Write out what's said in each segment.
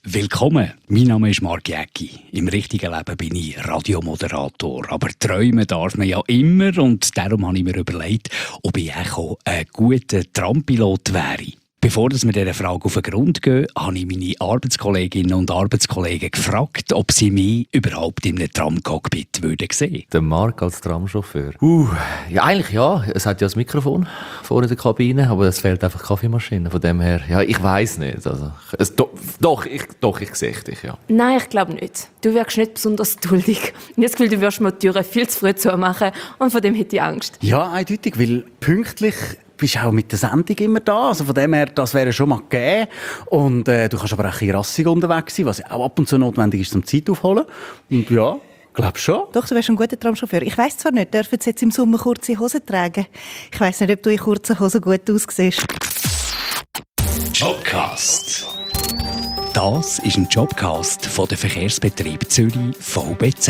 Willkommen, mein Name ist Marc Jäcki. Im richtigen Leben bin ich Radiomoderator. Aber träumen darf man ja immer und darum habe ich mir überlegt, ob ich auch ein guter Trampilot wäre. Bevor wir dieser Frage auf den Grund gehen, habe ich meine Arbeitskolleginnen und Arbeitskollegen gefragt, ob sie mich überhaupt in einem Tramcockpit würden sehen. Der Marc als Tramchauffeur? Ja, eigentlich ja. Es hat ja das Mikrofon vorne in der Kabine, aber es fehlt einfach Kaffeemaschine. Von dem her, ja, ich weiss nicht. Also, ich sehe dich, ja. Nein, ich glaube nicht. Du wirkst nicht besonders geduldig. Ich habe das Gefühl, du wirst mir die Türen viel zu früh zumachen und von dem hätte ich Angst. Ja, eindeutig, weil pünktlich bist auch mit der Sendung immer da. Also von dem her, das wäre schon mal gegeben. Und du kannst aber auch ein bisschen rassig unterwegs sein, was auch ab und zu notwendig ist, zum Zeit aufholen. Und ja, glaub schon. Doch, du wärst ein guter Tramchauffeur. Ich weiss zwar nicht, dürfen sie jetzt im Sommer kurze Hosen tragen? Ich weiss nicht, ob du in kurzen Hosen gut aussiehst. Jobcast. Das ist ein Jobcast von der Verkehrsbetrieb Zürich VBZ.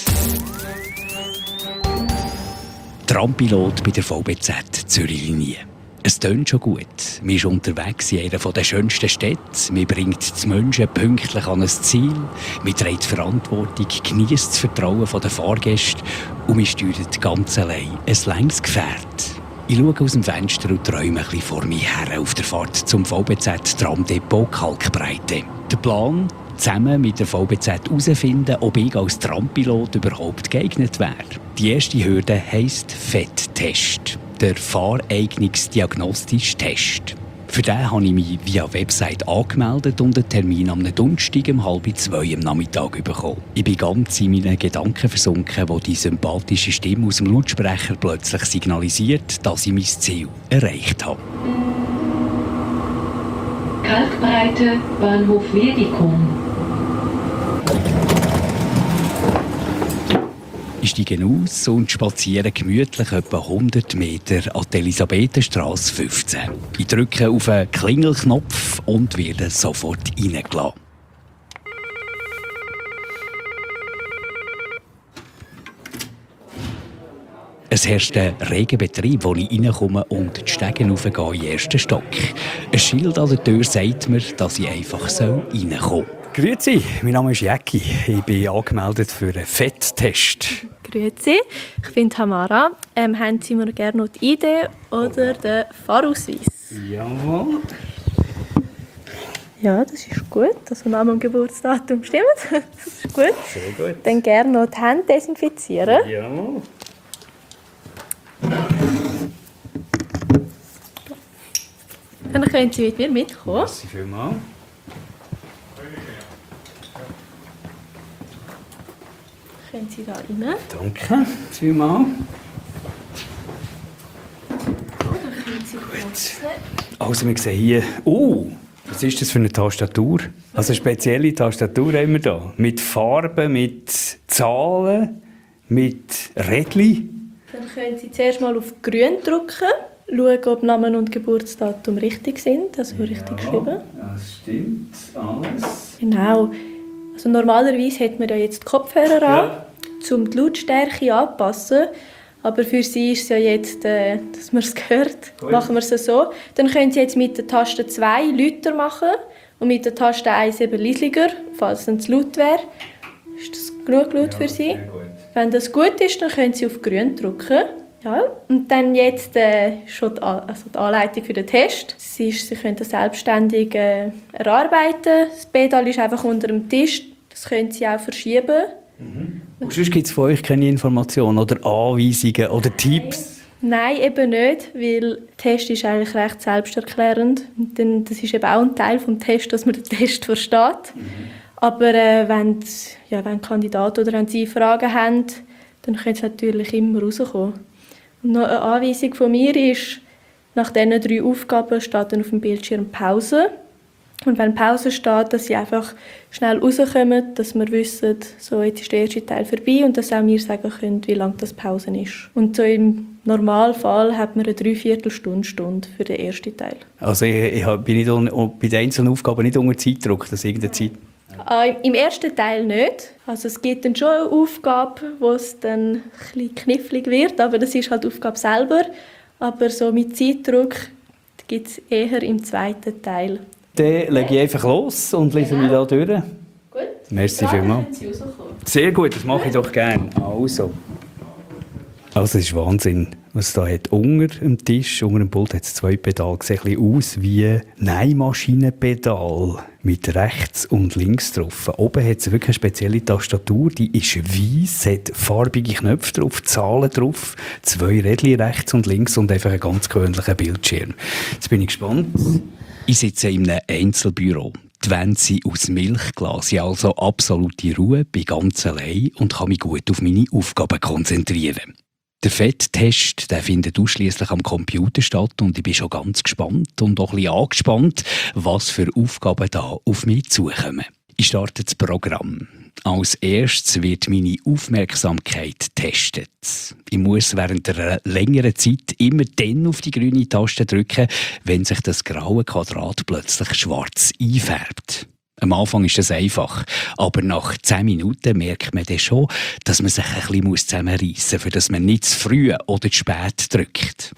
Trampilot bei der VBZ Zürich-Linie. Es tönt schon gut. Man ist unterwegs in einer der schönsten Städte. Man bringt die Menschen pünktlich an ein Ziel. Man trägt Verantwortung, genießt das Vertrauen der Fahrgäste und man steuert ganz allein ein langes Gefährt. Ich schaue aus dem Fenster und träume ein bisschen vor mir her auf der Fahrt zum VBZ-Tramdepot Kalkbreite. Der Plan? Zusammen mit der VBZ herausfinden, ob ich als Trampilot überhaupt geeignet wäre. Die erste Hürde heisst FET-Test, der Fahreignungsdiagnostische Test. Für den habe ich mich via Website angemeldet und einen Termin am Donnerstag um 1:30 am Nachmittag bekommen. Ich bin ganz in meinen Gedanken versunken, wo die sympathische Stimme aus dem Lautsprecher plötzlich signalisiert, dass ich mein Ziel erreicht habe. Kalkbreite, Bahnhof Wedicum. Ich steige aus und spaziere gemütlich etwa 100 Meter an die Elisabethenstrasse 15. Ich drücke auf einen Klingelknopf und werde sofort reingelassen. Es herrscht ein reger Betrieb, wo ich reinkomme und die Stege raufgehe in den ersten Stock. Ein Schild an der Tür sagt mir, dass ich einfach reinkommen soll. Grüezi, mein Name ist Jäcki. Ich bin angemeldet für einen FET-Test. Grüezi, ich bin Tamara. Haben Sie mir gerne noch die ID oder den Fahrausweis? Jawohl. Ja, das ist gut. Also Name und Geburtsdatum stimmt. Das ist gut. Sehr gut. Dann gerne noch die Hände desinfizieren. Jawohl. Dann können Sie mit mir mitkommen. Merci vielmals. Können Sie da rein? Danke vielmals. Also wir sehen hier... was ist das für eine Tastatur? Also eine spezielle Tastatur haben wir hier. Mit Farben, mit Zahlen, mit Rädchen. Dann können Sie zuerst mal auf Grün drücken. Schauen, ob Name und Geburtsdatum richtig sind, also richtig geschrieben. Das stimmt alles. Genau. Also normalerweise hat man ja jetzt die Kopfhörer an, um die Lautstärke anzupassen. Aber für Sie ist es ja jetzt, dass man es hört, machen wir es so. Dann können Sie jetzt mit der Taste 2 lauter machen und mit der Taste 1 eben leisiger, falls es zu laut wäre. Ist das genug laut für Sie? Wenn das gut ist, dann können Sie auf Grün drücken. Ja, und dann jetzt schon die Anleitung für den Test. Sie können das selbstständig erarbeiten. Das Pedal ist einfach unter dem Tisch. Das können Sie auch verschieben. Und sonst gibt es von euch keine Informationen oder Anweisungen oder Tipps? Nein, eben nicht, weil der Test ist eigentlich recht selbsterklärend. Und dann, das ist eben auch ein Teil des Tests, dass man den Test versteht. Aber wenn Kandidaten oder wenn Sie Fragen haben, dann können Sie natürlich immer rauskommen. Und noch eine Anweisung von mir ist, nach diesen 3 Aufgaben steht dann auf dem Bildschirm Pause. Und wenn Pause steht, dass Sie einfach schnell rauskommen, dass wir wissen, so jetzt ist der erste Teil vorbei und dass auch wir sagen können, wie lange das Pause ist. Und so im Normalfall hat man eine 3/4 Stunde für den ersten Teil. Also ich bin nicht bei den einzelnen Aufgaben nicht unter Zeitdruck, dass irgendeine Zeit... Im ersten Teil nicht. Also es gibt dann schon eine Aufgabe, wo es dann ein bisschen knifflig wird, aber das ist halt die Aufgabe selber. Aber so mit Zeitdruck gibt es eher im zweiten Teil. Dann lege ich einfach los und lese mich da durch. Gut. Merci vielmals. Sehr gut, das mache ich doch gerne. Also es ist Wahnsinn, was es da hat. Unter dem Tisch, unter dem Pult hat es 2 Pedale. Sieht ein bisschen aus wie Nähmaschinenpedal mit rechts und links drauf. Oben hat es wirklich eine spezielle Tastatur, die ist weiss, hat farbige Knöpfe drauf, Zahlen drauf, 2 Rädchen rechts und links und einfach einen ganz gewöhnlichen Bildschirm. Jetzt bin ich gespannt. Ich sitze in einem Einzelbüro. Die Wände sind aus Milchglas. Ich habe also absolute Ruhe, bin ganz allein und kann mich gut auf meine Aufgaben konzentrieren. Der Fetttest der findet ausschliesslich am Computer statt und ich bin schon ganz gespannt und auch ein bisschen angespannt, was für Aufgaben da auf mich zukommen. Ich starte das Programm. Als erstes wird meine Aufmerksamkeit getestet. Ich muss während einer längeren Zeit immer dann auf die grüne Taste drücken, wenn sich das graue Quadrat plötzlich schwarz einfärbt. Am Anfang ist das einfach, aber nach 10 Minuten merkt man dann schon, dass man sich ein bisschen zusammenreissen muss, für dass man nicht zu früh oder zu spät drückt.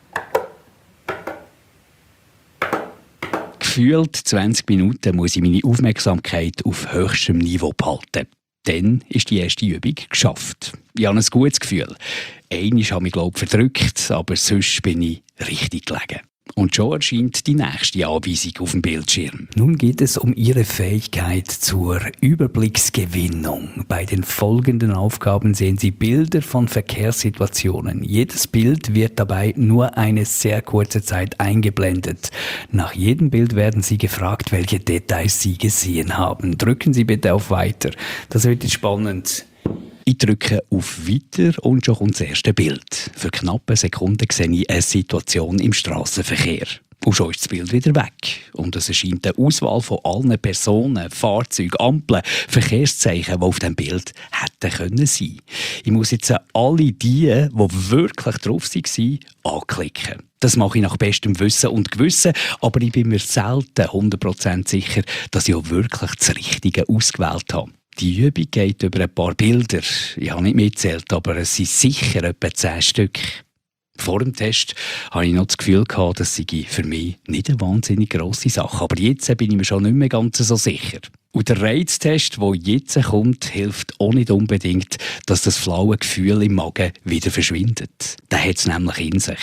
Gefühlt 20 Minuten muss ich meine Aufmerksamkeit auf höchstem Niveau behalten. Dann ist die erste Übung geschafft. Ich habe ein gutes Gefühl. Einmal habe ich, glaube ich, verdrückt, aber sonst bin ich richtig gelegen. Und schon erscheint die nächste Anweisung auf dem Bildschirm. Nun geht es um Ihre Fähigkeit zur Überblicksgewinnung. Bei den folgenden Aufgaben sehen Sie Bilder von Verkehrssituationen. Jedes Bild wird dabei nur eine sehr kurze Zeit eingeblendet. Nach jedem Bild werden Sie gefragt, welche Details Sie gesehen haben. Drücken Sie bitte auf Weiter. Das wird jetzt spannend. Ich drücke auf Weiter und schon kommt das erste Bild. Für knappe Sekunden sehe ich eine Situation im Strassenverkehr. Und schon ist das Bild wieder weg. Und es erscheint eine Auswahl von allen Personen, Fahrzeugen, Ampeln, Verkehrszeichen, die auf diesem Bild hätten können sein. Ich muss jetzt alle die wirklich drauf waren, anklicken. Das mache ich nach bestem Wissen und Gewissen, aber ich bin mir selten 100% sicher, dass ich auch wirklich das Richtige ausgewählt habe. Die Übung geht über ein paar Bilder. Ich habe nicht mitgezählt, aber es sind sicher etwa 10 Stück. Vor dem Test hatte ich noch das Gefühl, das sei für mich nicht eine wahnsinnig grosse Sache. Aber jetzt bin ich mir schon nicht mehr ganz so sicher. Und der Reiztest, der jetzt kommt, hilft auch nicht unbedingt, dass das flaue Gefühl im Magen wieder verschwindet. Der hat es nämlich in sich.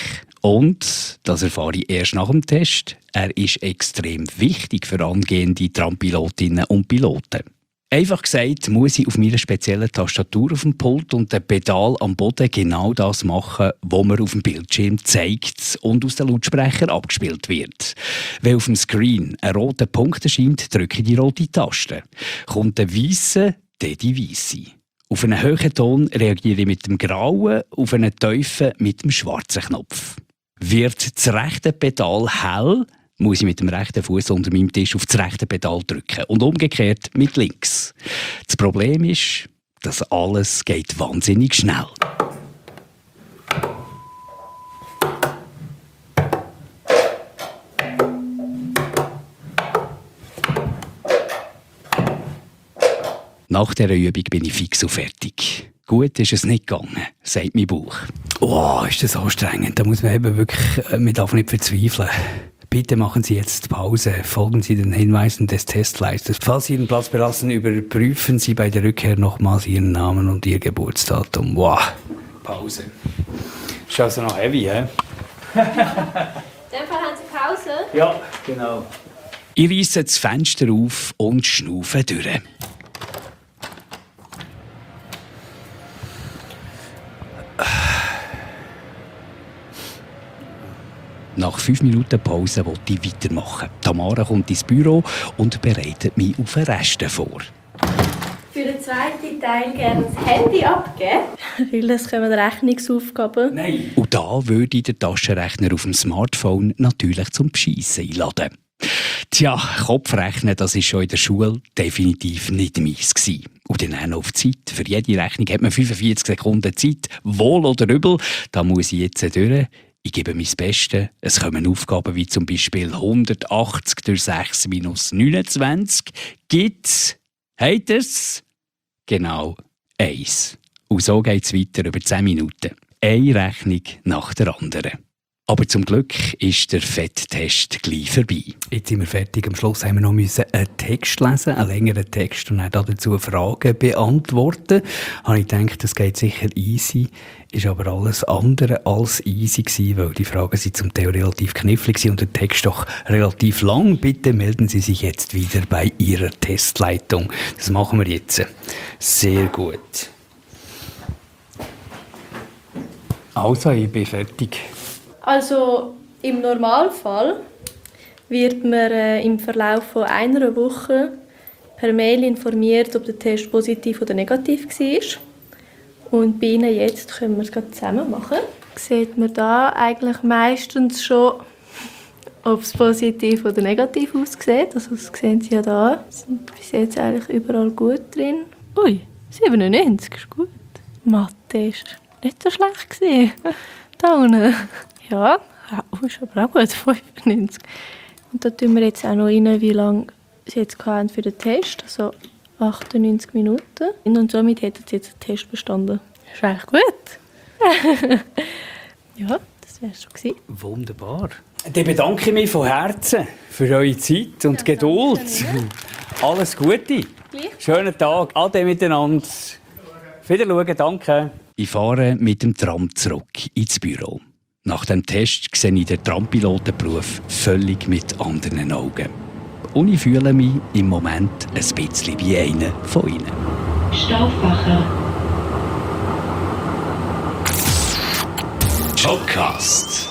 Und, das erfahre ich erst nach dem Test, er ist extrem wichtig für angehende Trampilotinnen und Piloten. Einfach gesagt, muss ich auf meiner speziellen Tastatur auf dem Pult und dem Pedal am Boden genau das machen, was mir auf dem Bildschirm zeigt und aus den Lautsprechern abgespielt wird. Wenn auf dem Screen ein roter Punkt erscheint, drücke ich die rote Taste. Kommt ein weisser, dann die weisse. Auf einen hohen Ton reagiere ich mit dem grauen, auf einen tiefen mit dem schwarzen Knopf. Wird das rechte Pedal hell, muss ich mit dem rechten Fuß unter meinem Tisch auf das rechte Pedal drücken und umgekehrt mit links. Das Problem ist, dass alles geht wahnsinnig schnell. Nach dieser Übung bin ich fix und fertig. Gut ist es nicht gegangen, sagt mein Bauch. Oh, ist das anstrengend. Da muss man eben wirklich, man darf nicht verzweifeln. Bitte machen Sie jetzt Pause. Folgen Sie den Hinweisen des Testleisters. Falls Sie Ihren Platz belassen, überprüfen Sie bei der Rückkehr nochmals Ihren Namen und Ihr Geburtsdatum. Wow. Pause. Ist also noch heavy, hä? In dem Fall haben Sie Pause? Ja, genau. Ich reisse das Fenster auf und schnaufe durch. Nach 5 Minuten Pause wollte ich weitermachen. Tamara kommt ins Büro und bereitet mich auf den Rest vor. Für den zweiten Teil gerne das Handy abgeben. Weil es kommen Rechnungsaufgaben. Nein. Und da würde ich den Taschenrechner auf dem Smartphone natürlich zum Beschissen einladen. Tja, Kopfrechnen, das war schon in der Schule definitiv nicht meins gewesen. Und dann auch noch auf die Zeit. Für jede Rechnung hat man 45 Sekunden Zeit. Wohl oder übel, da muss ich jetzt durch. Ich gebe mein Bestes. Es kommen Aufgaben wie zum Beispiel 180 durch 6 minus 29 gibt, habt ihr's? Genau, 1. Und so geht es weiter über 10 Minuten. Eine Rechnung nach der anderen. Aber zum Glück ist der Fetttest gleich vorbei. Jetzt sind wir fertig. Am Schluss haben wir noch einen Text lesen, einen längeren Text, und dann dazu Fragen beantworten. Habe ich gedacht, das geht sicher easy. Ist aber alles andere als easy gewesen, weil die Fragen sind zum Teil relativ knifflig sind und der Text doch relativ lang. Bitte melden Sie sich jetzt wieder bei Ihrer Testleitung. Das machen wir jetzt. Sehr gut. Also, ich bin fertig. Also im Normalfall wird man im Verlauf von einer Woche per Mail informiert, ob der Test positiv oder negativ war. Und bei Ihnen jetzt können wir es gerade zusammen machen. Sieht man da eigentlich meistens schon, ob es positiv oder negativ aussieht. Also das sehen Sie ja da. Es sind bis jetzt eigentlich überall gut drin. Ui, 97 ist gut. Mathe ist nicht so schlecht gewesen. Da unten. Ja, ist aber auch gut, 95. Und da tun wir jetzt auch noch rein, wie lange Sie jetzt hatten für den Test. Also 98 Minuten. Und somit hätten Sie jetzt den Test bestanden. Das ist eigentlich gut. Ja, das wäre es schon gewesen. Wunderbar. Dann bedanke ich mich von Herzen für eure Zeit und Geduld. Alles Gute. Schönen Tag. Ade miteinander. Wiederschauen, danke. Ich fahre mit dem Tram zurück ins Büro. Nach dem Test sehe ich den Trampilotenberuf völlig mit anderen Augen. Und ich fühle mich im Moment ein bisschen wie einer von ihnen. Stauffacher. Jobcast.